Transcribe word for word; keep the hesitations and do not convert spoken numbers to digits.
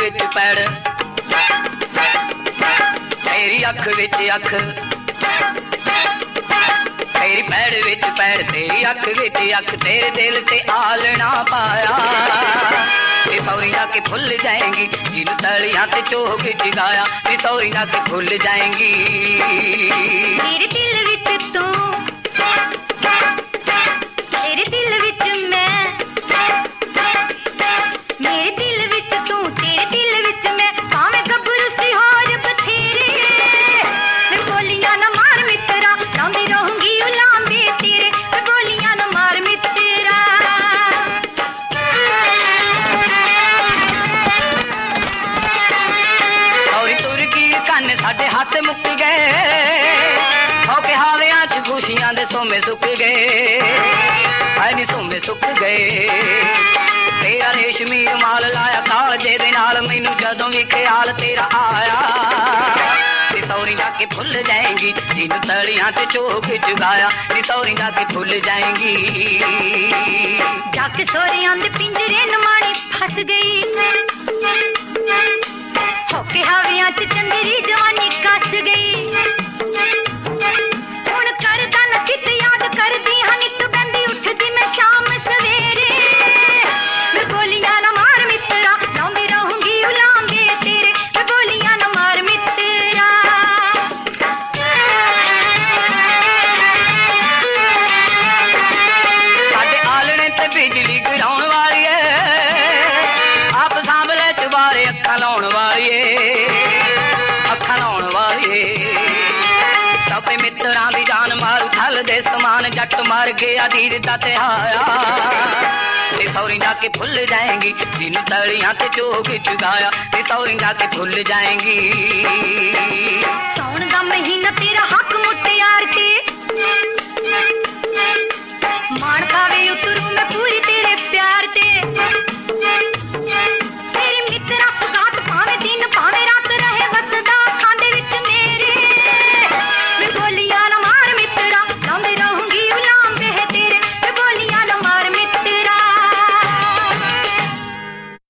विच पैड़, तेरी अख विच अख, तेरी पैड़ विच पैड़, तेरी अख विच अख, तेरे दिल ते आलना पाया। ते सौरी जाके भुल जाएंगी जिन तलियां ते चोग जगाया, ते सौरी जाके भुल जाएंगी। तेरे दिल विच तू, तेरे दिल विच मैं, मेरे दिल विच तू, तेरे दिल विच मैं, भावें गब्बरू सी होर बथेरे। मैं बोलियां ना मार मित्रा, लांदी रहूंगी उलांबे तेरे, मैं बोलियां ना मार मित्रा। सौरी तुर की कन्न साडे हासे मुक गए, होके हावियां च खुशियां दे सोमे सुक गए, हाय नी सोमे सुक गए। तेरा रेशमी रुमाल लाया कालजे दे नाल, मैनू जदों भी ख्याल तेरा आया। ते सौरी जाके भुल जाएंगी जिन तलियां ते चोग जगाया, ते सौरी जाके भुल जाएंगी। जाके सोरियां दे पिंजरे नमाणी फस गई, होके हावियां च चंदरी जवानी कस गई। हुण करदा ना चित याद करदी हां नित बंदी उठदी मैं शाम सवेरे। मैं बोलियां ना मार मित्रा, लांदी रहूंगी उलांबे तेरे, मैं बोलियां ना मार मित्रा। साडे आलणे ते बिजली गिराउण वाली है, आप सांभले चबारे अखां लाउण वाली है, अखां लाउण वाली है। सबे मित्रां दी जान मारू थल दे समान, जट मर गया दीर दा तिहाया। ते सौरी जाके भुल जाएंगी जिन तलियां ते चोग जगाया, ते सौरी जाके भुल जाएंगी। साउण दा महीना तेरा हक मुटियार के,